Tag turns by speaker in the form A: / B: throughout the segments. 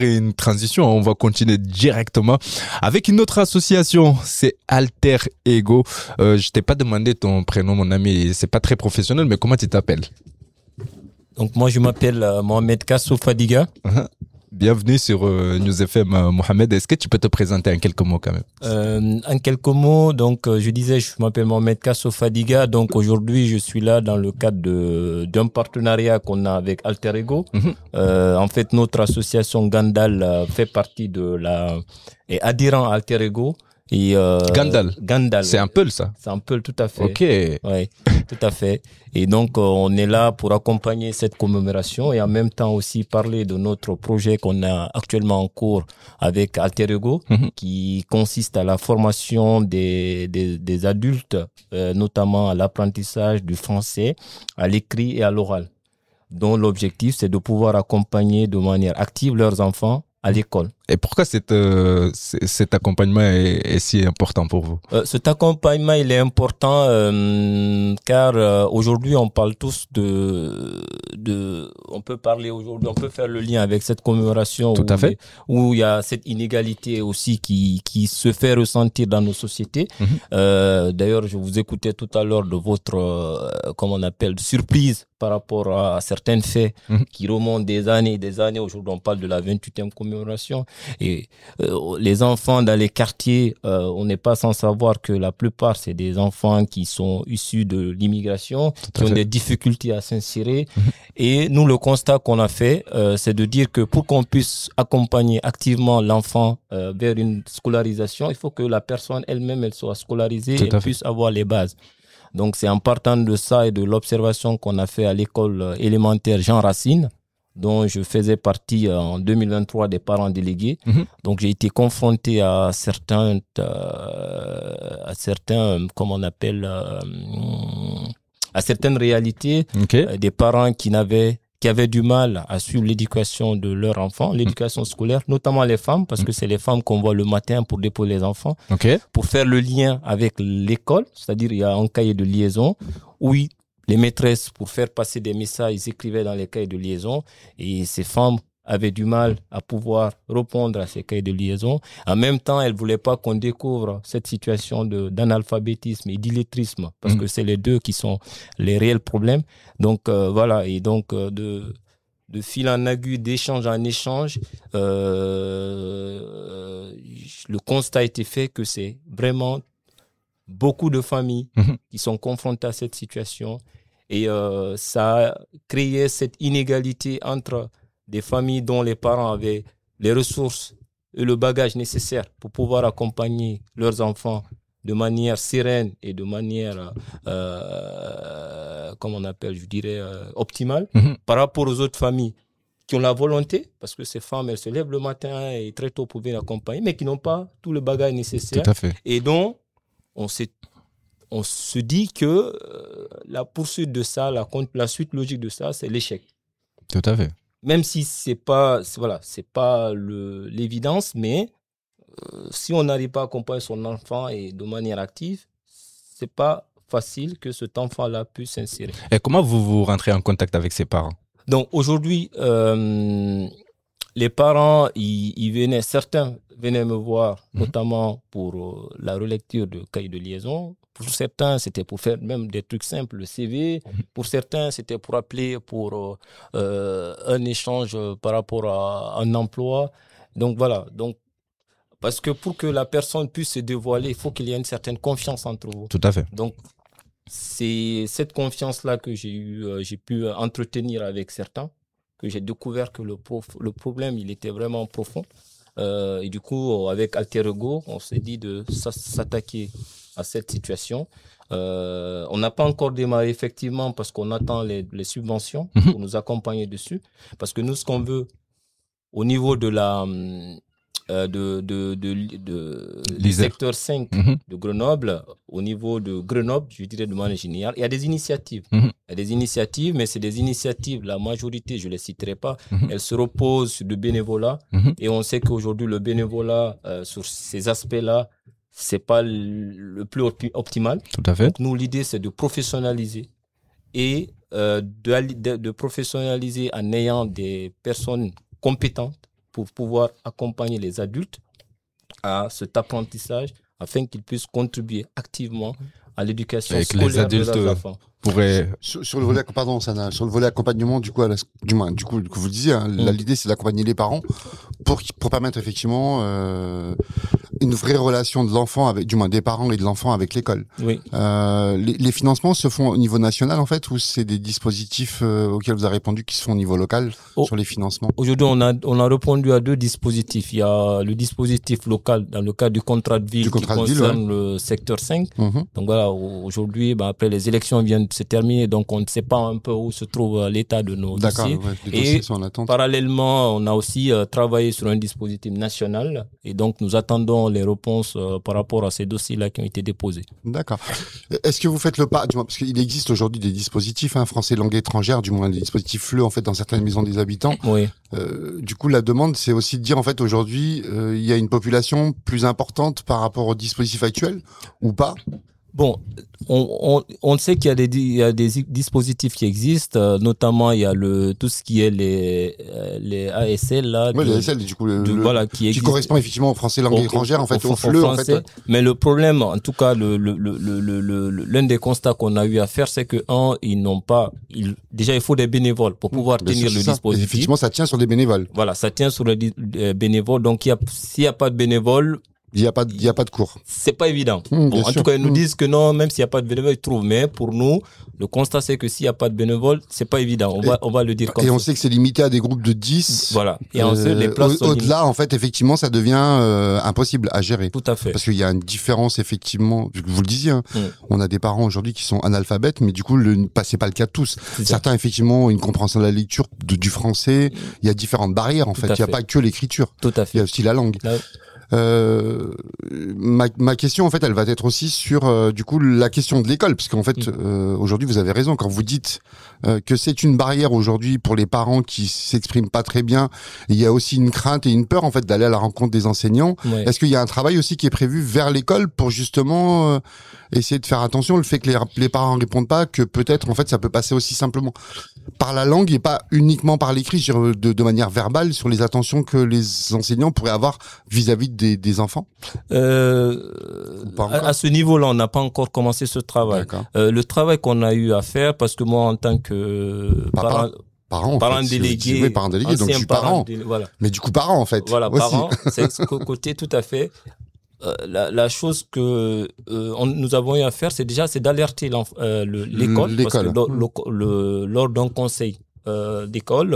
A: Une transition, on va continuer directement avec une autre association, c'est Alter Ego. Je t'ai pas demandé ton prénom, mon ami, c'est pas très professionnel, mais comment tu t'appelles?
B: Donc moi je m'appelle Mohamed Kassou Fadiga.
A: Bienvenue sur News FM, Mohamed. Est-ce que tu peux te présenter en quelques mots quand même?
B: En quelques mots, donc je disais, je m'appelle Mohamed Kassou Fadiga. Donc aujourd'hui, je suis là dans le cadre d'un partenariat qu'on a avec Alter Ego. En fait, notre association Gandal fait partie est adhérent à Alter Ego. Et
A: Gandal. C'est un Peul, ça?
B: C'est un Peul, tout à fait.
A: Ok.
B: Ouais, tout à fait. Et donc, on est là pour accompagner cette commémoration et en même temps aussi parler de notre projet qu'on a actuellement en cours avec Alter Ego, qui consiste à la formation des adultes, notamment à l'apprentissage du français, à l'écrit et à l'oral, dont l'objectif, c'est de pouvoir accompagner de manière active leurs enfants à l'école.
A: Et pourquoi cet accompagnement est si important pour vous?
B: Cet accompagnement, il est important car aujourd'hui, on parle tous on peut parler aujourd'hui, on peut faire le lien avec cette commémoration
A: Tout à fait.
B: Où il y a cette inégalité aussi qui se fait ressentir dans nos sociétés. D'ailleurs, je vous écoutais tout à l'heure de votre, comment on appelle, surprise par rapport à certains faits qui remontent des années et des années. Aujourd'hui, on parle de la 28e commémoration. Et les enfants dans les quartiers, on n'est pas sans savoir que la plupart, c'est des enfants qui sont issus de l'immigration, qui ont des difficultés à s'insérer. Et nous, le constat qu'on a fait, c'est de dire que pour qu'on puisse accompagner activement l'enfant vers une scolarisation, il faut que la personne elle-même, elle soit scolarisée et puisse avoir les bases. Donc, c'est en partant de ça et de l'observation qu'on a fait à l'école élémentaire Jean Racine, dont je faisais partie en 2023 des parents délégués. Donc, j'ai été confronté à certains, comment on appelle, à certaines réalités, des parents qui avaient du mal à suivre l'éducation de leurs enfants, l'éducation scolaire, notamment les femmes, parce que c'est les femmes qu'on voit le matin pour déposer les enfants, pour faire le lien avec l'école, c'est-à-dire il y a un cahier de liaison où les maîtresses, pour faire passer des messages, ils écrivaient dans les cahiers de liaison et ces femmes avaient du mal à pouvoir répondre à ces cahiers de liaison. En même temps, elles ne voulaient pas qu'on découvre cette situation d'analphabétisme et d'illettrisme parce que c'est les deux qui sont les réels problèmes. Donc, voilà. Et donc, de fil en aiguille, d'échange en échange, le constat a été fait que c'est vraiment beaucoup de familles qui sont confrontées à cette situation et ça a créé cette inégalité entre des familles dont les parents avaient les ressources et le bagage nécessaire pour pouvoir accompagner leurs enfants de manière sereine et de manière, comme on appelle, je dirais, optimale, par rapport aux autres familles qui ont la volonté, parce que ces femmes, elles se lèvent le matin et très tôt pour venir accompagner, mais qui n'ont pas tout le bagage nécessaire.
A: Tout à fait.
B: Et donc, on se dit que la poursuite de ça, la suite logique de ça, c'est l'échec.
A: Tout à fait.
B: Même si c'est pas l'évidence, mais si on n'arrive pas à accompagner son enfant et de manière active, c'est pas facile que cet enfant-là puisse s'insérer.
A: Et comment vous rentrez en contact avec ses parents?
B: Donc aujourd'hui, les parents, certains venaient me voir, notamment pour la relecture de cahiers de liaison. Pour certains, c'était pour faire même des trucs simples, le CV. Pour certains, c'était pour appeler pour un échange par rapport à un emploi. Donc voilà. Donc, parce que pour que la personne puisse se dévoiler, il faut qu'il y ait une certaine confiance entre vous.
A: Tout à fait.
B: Donc, c'est cette confiance-là que j'ai pu entretenir avec certains, que j'ai découvert que le problème, il était vraiment profond. Et du coup, avec Alter Ego, on s'est dit de s'attaquer à cette situation. On n'a pas encore démarré effectivement parce qu'on attend les subventions pour nous accompagner dessus. Parce que nous, ce qu'on veut au niveau de du secteur 5 de Grenoble, au niveau de Grenoble, je dirais de manière générale, il y a des initiatives. Il y a des initiatives, mais c'est des initiatives, la majorité, je ne les citerai pas, elles se reposent sur le bénévolat. Et on sait qu'aujourd'hui, le bénévolat, sur ces aspects-là, ce n'est pas le plus optimal.
A: Tout à fait.
B: Donc, nous, l'idée, c'est de professionnaliser et de professionnaliser en ayant des personnes compétentes pour pouvoir accompagner les adultes à cet apprentissage afin qu'ils puissent contribuer activement à l'éducation scolaire de leurs enfants.
C: Sur le volet, pardon, sur le volet accompagnement, du coup, du coup, vous le disiez, hein, l'idée c'est d'accompagner les parents pour permettre effectivement une vraie relation de l'enfant avec, du moins des parents et de l'enfant avec l'école.
B: Oui.
C: Les financements se font au niveau national en fait, ou c'est des dispositifs auxquels vous avez répondu qui se font au niveau local sur les financements?
B: Aujourd'hui, on a répondu à 2 dispositifs. Il y a le dispositif local dans le cadre du contrat de ville qui concerne le secteur 5. Donc voilà, aujourd'hui, après les élections viennent de se terminer, donc on ne sait pas un peu où se trouve l'état de nos dossiers.
C: Les dossiers sont en attente.
B: Parallèlement, on a aussi travaillé sur un dispositif national et donc nous attendons les réponses par rapport à ces dossiers-là qui ont été déposés.
C: D'accord. Est-ce que vous faites le pas, parce qu'il existe aujourd'hui des dispositifs français langue étrangère, du moins des dispositifs FLE en fait dans certaines maisons des habitants.
B: Oui.
C: Du coup, la demande, c'est aussi de dire en fait aujourd'hui, il y a une population plus importante par rapport au dispositif actuel ou pas?
B: Bon, on sait qu'il y a des dispositifs qui existent, notamment il y a tout ce qui est les ASL là.
C: Oui, les ASL, du coup,
B: voilà, qui
C: correspond effectivement au français langue étrangère, en fait, au FLE, en fait.
B: Mais le problème, en tout cas, l'un des constats qu'on a eu à faire, c'est que ils n'ont pas, déjà il faut des bénévoles pour pouvoir tenir le dispositif.
C: Effectivement, ça tient sur des bénévoles.
B: Voilà, ça tient sur les bénévoles. Donc s'il y a pas de bénévoles,
C: il y a pas de cours.
B: C'est pas évident. Bon, en tout cas, ils nous disent que non, même s'il y a pas de bénévoles, ils trouvent. Mais pour nous, le constat, c'est que s'il y a pas de bénévoles, c'est pas évident. On va le dire comme ça.
C: Et on sait que c'est limité à des groupes de 10.
B: Voilà. Et ensuite, les places
C: au-delà, en fait, effectivement, ça devient impossible à gérer.
B: Tout à fait.
C: Parce qu'il y a une différence, effectivement. Vous le disiez, on a des parents aujourd'hui qui sont analphabètes, mais du coup, c'est pas le cas de tous. Certains, effectivement, ont une compréhension de la lecture, du français. Il y a différentes barrières, en fait. Il n'y a pas que l'écriture.
B: Tout à fait.
C: Il y a aussi la langue. Ma question en fait elle va être aussi sur du coup la question de l'école, parce qu'en fait aujourd'hui vous avez raison quand vous dites que c'est une barrière aujourd'hui pour les parents qui s'expriment pas très bien. Il y a aussi une crainte et une peur en fait d'aller à la rencontre des enseignants. Est-ce qu'il y a un travail aussi qui est prévu vers l'école pour justement essayer de faire attention le fait que les parents répondent pas, que peut-être en fait ça peut passer aussi simplement par la langue et pas uniquement par l'écrit, de manière verbale, sur les attentions que les enseignants pourraient avoir vis-à-vis des enfants?
B: À ce niveau-là, on n'a pas encore commencé ce travail. Le travail qu'on a eu à faire, parce que moi, en tant que parent délégué,
C: donc je suis parent.
B: Voilà.
C: Mais du coup, parent, en fait.
B: Voilà,
C: aussi.
B: parent, c'est ce côté tout à fait. La chose que nous avons eu à faire, c'est d'alerter l'école, parce que lors d'un conseil d'école,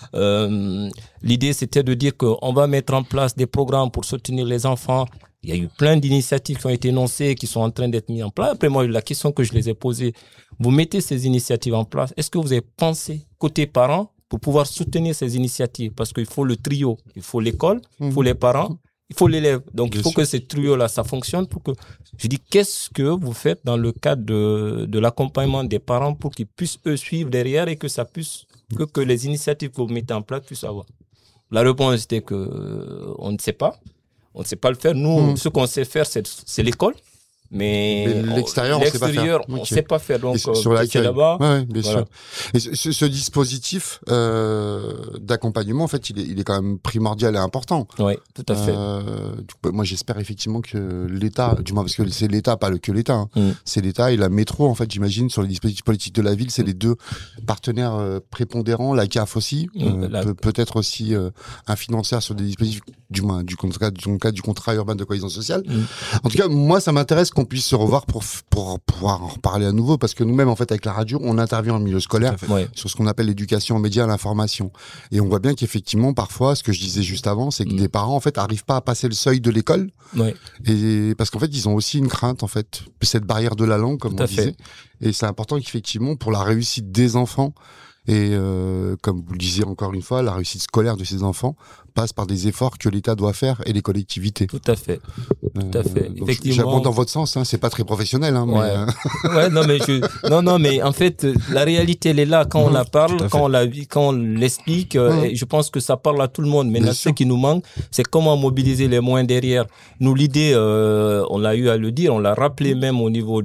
B: l'idée c'était de dire qu'on va mettre en place des programmes pour soutenir les enfants. Il y a eu plein d'initiatives qui ont été énoncées, qui sont en train d'être mises en place. Après moi, la question que je les ai posée, vous mettez ces initiatives en place, est-ce que vous avez pensé côté parents pour pouvoir soutenir ces initiatives? Parce qu'il faut le trio, il faut l'école, il faut les parents, il faut l'élève. Donc, il faut que ce trio-là, ça fonctionne pour que... Je dis, qu'est-ce que vous faites dans le cadre de l'accompagnement des parents pour qu'ils puissent, eux, suivre derrière et que ça puisse... que les initiatives que vous mettez en place puissent avoir? La réponse était que on ne sait pas. On ne sait pas le faire. Nous, ce qu'on sait faire, c'est l'école. Mais
C: l'extérieur,
B: on ne sait pas faire. Donc,
C: sur l'accueil
B: là-bas.
C: Ouais, bien sûr. Et ce dispositif d'accompagnement, en fait, il est quand même primordial et important.
B: Oui, tout à fait.
C: Moi, j'espère effectivement que l'État, du moins parce que c'est l'État, pas que l'État, c'est l'État et la métro, en fait, j'imagine, sur les dispositifs politiques de la ville, c'est les deux partenaires prépondérants. La CAF aussi, peut-être aussi un financeur sur des dispositifs, du moins du contrat urbain de cohésion sociale. En tout cas, moi, ça m'intéresse qu'on puisse se revoir pour pouvoir en reparler à nouveau, parce que nous-mêmes, en fait, avec la radio, on intervient en milieu scolaire sur ce qu'on appelle l'éducation aux médias, à l'information. Et on voit bien qu'effectivement, parfois, ce que je disais juste avant, c'est que des parents, en fait, arrivent pas à passer le seuil de l'école. Et parce qu'en fait, ils ont aussi une crainte, en fait, cette barrière de la langue, comme on disait. Et c'est important qu'effectivement, pour la réussite des enfants, et comme vous le disiez encore une fois, la réussite scolaire de ces enfants passe par des efforts que l'État doit faire et les collectivités.
B: Tout à fait. Tout à fait. Effectivement.
C: J'abonde dans votre sens, c'est pas très professionnel, mais
B: non, mais en fait, la réalité, elle est là quand on la parle, quand on la vit, quand on l'explique. Et je pense que ça parle à tout le monde. Mais ce qui nous manque, c'est comment mobiliser les moyens derrière. Nous, l'idée, on l'a eu à le dire, on l'a rappelé même au niveau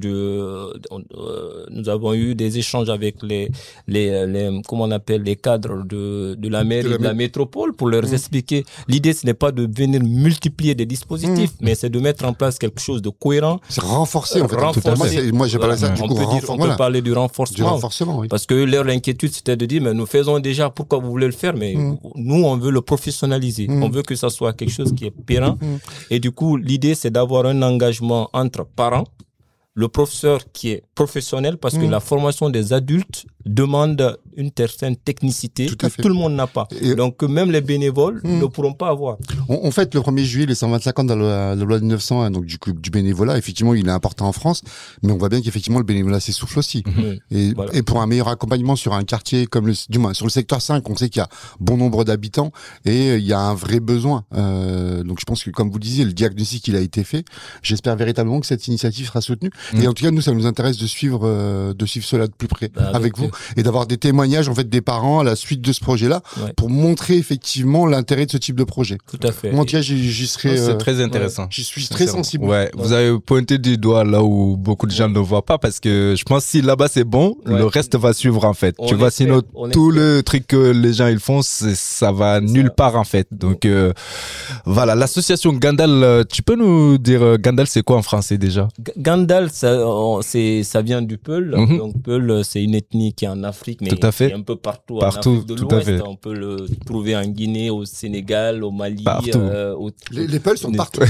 B: nous avons eu des échanges avec les comment on appelle, les cadres de la mairie, de la métropole, pour leur expliquer expliqué, l'idée, ce n'est pas de venir multiplier des dispositifs, mais c'est de mettre en place quelque chose de cohérent.
C: C'est renforcer, en fait. Moi, j'ai parlé ça, du coup,
B: on peut parler du renforcement.
C: Du renforcement, oui.
B: Parce que leur inquiétude, c'était de dire, mais nous faisons déjà, pourquoi vous voulez le faire? Mais nous, on veut le professionnaliser. On veut que ça soit quelque chose qui est pérenne. Et du coup, l'idée, c'est d'avoir un engagement entre parents, le professeur qui est professionnel, parce que la formation des adultes demande une certaine technicité que tout le monde n'a pas. Donc, même les bénévoles ne pourront pas avoir.
C: On fête le 1er juillet les 125 ans de la loi de 1901, donc du bénévolat. Effectivement, il est important en France, mais on voit bien qu'effectivement, le bénévolat s'essouffle aussi. Et pour un meilleur accompagnement sur un quartier comme du moins sur le secteur 5, on sait qu'il y a bon nombre d'habitants et il y a un vrai besoin. Donc, je pense que, comme vous le disiez, le diagnostic, il a été fait. J'espère véritablement que cette initiative sera soutenue. Et en tout cas, nous, ça nous intéresse de suivre cela de plus près avec vous et d'avoir des témoignages en fait des parents à la suite de ce projet-là pour montrer effectivement l'intérêt de ce type de projet.
B: Tout à fait.
C: Moi, en tout cas, j'y serai.
A: C'est très intéressant.
C: J'y suis très sensible.
A: Vous avez pointé du doigt là où beaucoup de gens ne voient pas parce que je pense que si là-bas c'est bon, le reste va suivre en fait. Tu vois, sinon tout le truc que les gens ils font, ça va nulle part en fait. Donc voilà, l'association Gandal. Tu peux nous dire Gandal, c'est quoi en français déjà?
B: Gandal, ça vient du Peul. Donc Peul, c'est une ethnie qui est en Afrique, mais qui est un peu partout en Afrique de l'Ouest. On peut le trouver en Guinée, au Sénégal, au Mali.
C: Les Peuls sont partout.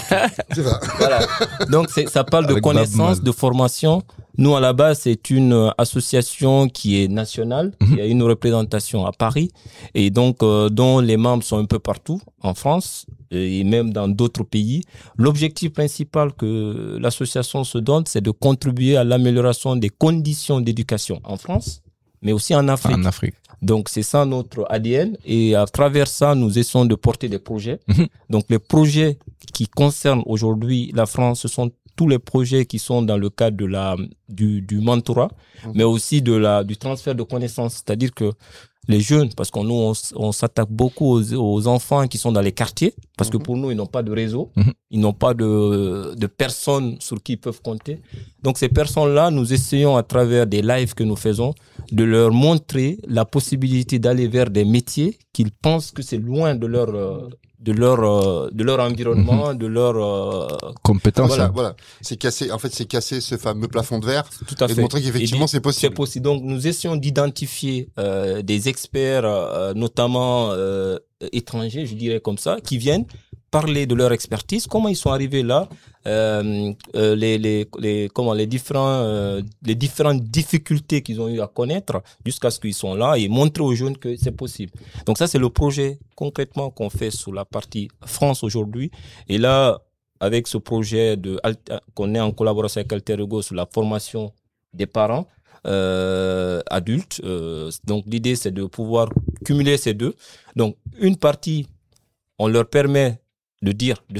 B: Voilà. Donc ça parle de connaissances, de formation. Nous, à la base, c'est une association qui est nationale. Il y a une représentation à Paris et donc dont les membres sont un peu partout en France et même dans d'autres pays. L'objectif principal que l'association se donne, c'est de contribuer à l'amélioration des conditions d'éducation en France, mais aussi en Afrique.
A: En Afrique.
B: Donc, c'est ça notre ADN. Et à travers ça, nous essayons de porter des projets. Donc, les projets qui concernent aujourd'hui la France, ce sont tous les projets qui sont dans le cadre de du mentorat, mais aussi du transfert de connaissances. C'est-à-dire que les jeunes, parce qu'on nous on s'attaque beaucoup aux enfants qui sont dans les quartiers, parce que pour nous ils n'ont pas de réseau, ils n'ont pas de personnes sur qui ils peuvent compter. Donc ces personnes-là, nous essayons à travers des lives que nous faisons de leur montrer la possibilité d'aller vers des métiers qu'ils pensent que c'est loin de leur environnement, de leur
A: compétences.
C: Voilà. C'est casser ce fameux plafond de verre.
B: Tout à fait.
C: Et de montrer qu'effectivement c'est possible.
B: C'est possible. Donc nous essayons d'identifier des experts, notamment étrangers, je dirais comme ça, qui viennent parler de leur expertise, comment ils sont arrivés là, les différentes difficultés qu'ils ont eu à connaître jusqu'à ce qu'ils sont là et montrer aux jeunes que c'est possible. Donc ça, c'est le projet concrètement qu'on fait sur la partie France aujourd'hui. Et là, avec ce projet qu'on est en collaboration avec Alter Ego sur la formation des parents adultes. Donc l'idée, c'est de pouvoir cumuler ces deux. Donc une partie, on leur permet de dire, de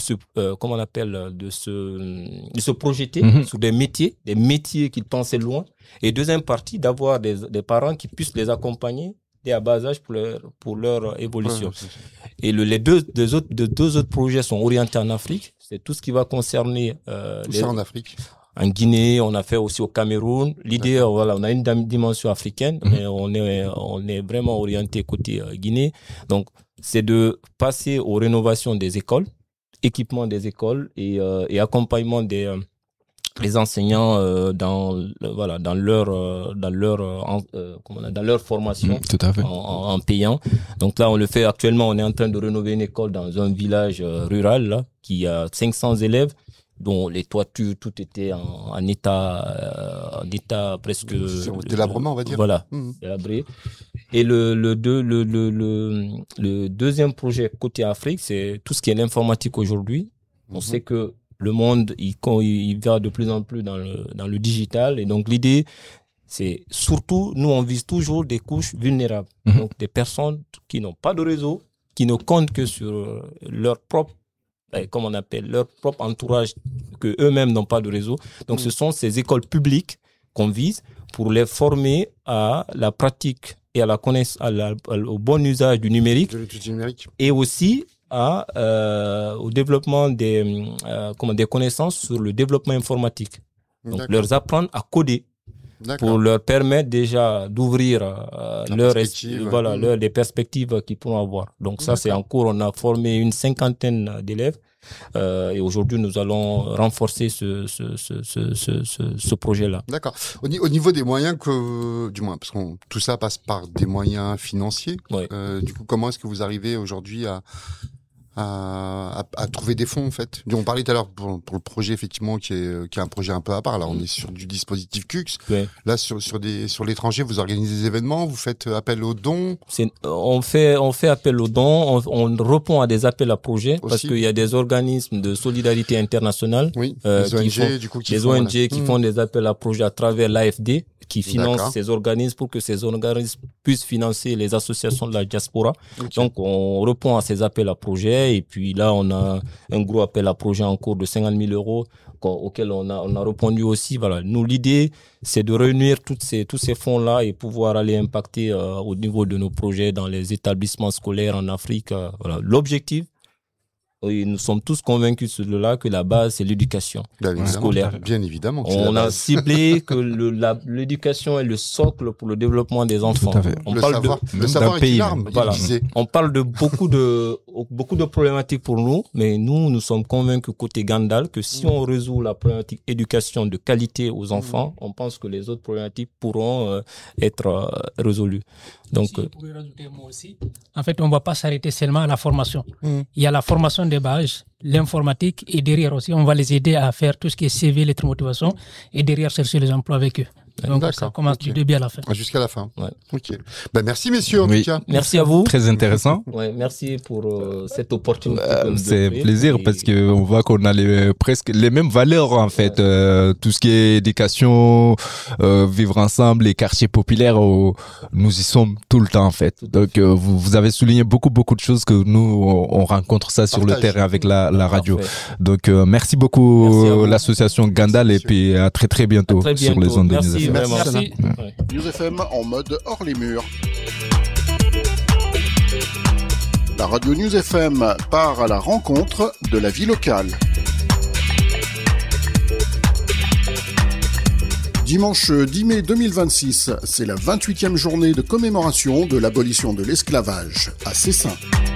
B: se projeter sur des métiers qu'ils pensaient loin. Et deuxième partie, d'avoir des parents qui puissent les accompagner dès à bas âge pour leur évolution. Et les deux autres projets sont orientés en Afrique. C'est tout ce qui va concerner
C: en Afrique.
B: En Guinée, on a fait aussi au Cameroun. L'idée, on a une dimension africaine, mais on est vraiment orienté côté Guinée. Donc, c'est de passer aux rénovations des écoles, équipement des écoles et accompagnement des enseignants dans leur formation.
A: Tout à fait.
B: En payant. Donc là, on le fait actuellement. On est en train de rénover une école dans un village rural là, qui a 500 élèves, dont les toitures, tout était en état presque
C: délabrement, on va dire.
B: Voilà, délabré. Et le deuxième projet côté Afrique, c'est tout ce qui est l'informatique aujourd'hui. On sait que le monde il va de plus en plus dans le digital, et donc l'idée, c'est surtout, nous on vise toujours des couches vulnérables, donc des personnes qui n'ont pas de réseau, qui ne comptent que sur leur propre entourage, que eux-mêmes n'ont pas de réseau. Donc ce sont ces écoles publiques qu'on vise pour les former à la pratique et à la connaissance, au bon usage du numérique, et aussi au développement des connaissances sur le développement informatique. Donc leur apprendre à coder. pour leur permettre déjà d'ouvrir les perspectives qu'ils pourront avoir. Donc ça, c'est en cours. On a formé une 50aine d'élèves. Et aujourd'hui, nous allons renforcer ce projet-là.
C: D'accord. Au niveau des moyens du moins, parce que tout ça passe par des moyens financiers.
B: Oui.
C: Du coup, comment est-ce que vous arrivez aujourd'hui à trouver des fonds en fait? On parlait tout à l'heure pour le projet effectivement qui est un projet un peu à part. Là, on est sur du dispositif CUX.
B: Oui.
C: Là, sur l'étranger, vous organisez des événements, vous faites appel aux dons.
B: On fait appel aux dons, on répond à des appels à projets parce qu'il y a des organismes de solidarité internationale,
C: des ONG
B: qui font des appels à projets à travers l'AFD, qui finance ces organismes pour que ces organismes puissent financer les associations de la diaspora. Okay. Donc, on répond à ces appels à projets et puis là, on a un gros appel à projet en cours de 50 000 € auquel on a répondu aussi. Voilà. Nous, l'idée, c'est de réunir tous ces fonds-là et pouvoir aller impacter au niveau de nos projets dans les établissements scolaires en Afrique. Voilà. L'objectif, nous sommes tous convaincus que la base, c'est l'éducation scolaire.
C: Bien évidemment.
B: On a ciblé que l'éducation est le socle pour le développement des enfants.
C: Le savoir est une arme.
B: Voilà. On parle de beaucoup de problématiques pour nous, mais nous sommes convaincus côté Gandal que si on résout la problématique éducation de qualité aux enfants, on pense que les autres problématiques pourront être résolues. Donc,
D: si je pourrais rajouter moi aussi. En fait, on ne va pas s'arrêter seulement à la formation. Il y a la formation des bases, l'informatique, et derrière aussi, on va les aider à faire tout ce qui est CV, lettres de motivation, et derrière chercher les emplois avec eux. Donc, ça commence du début à la fin.
C: Jusqu'à la fin. Ouais. Ok. Merci, messieurs, en tout cas.
B: Merci à vous.
A: Très intéressant.
B: Merci pour cette opportunité.
A: C'est un plaisir parce qu'on voit qu'on a presque les mêmes valeurs, en fait. Tout ce qui est éducation, vivre ensemble, les quartiers populaires, nous y sommes tout le temps, en fait. Donc, vous avez souligné beaucoup de choses que nous, on rencontre ça sur le terrain avec la radio. Donc, merci beaucoup l'association Gandal et puis à très bientôt sur les ondes de News FM.
E: Merci. News FM en mode hors les murs. La radio News FM part à la rencontre de la vie locale. Dimanche 10 mai 2026, c'est la 28e journée de commémoration de l'abolition de l'esclavage à Cessin.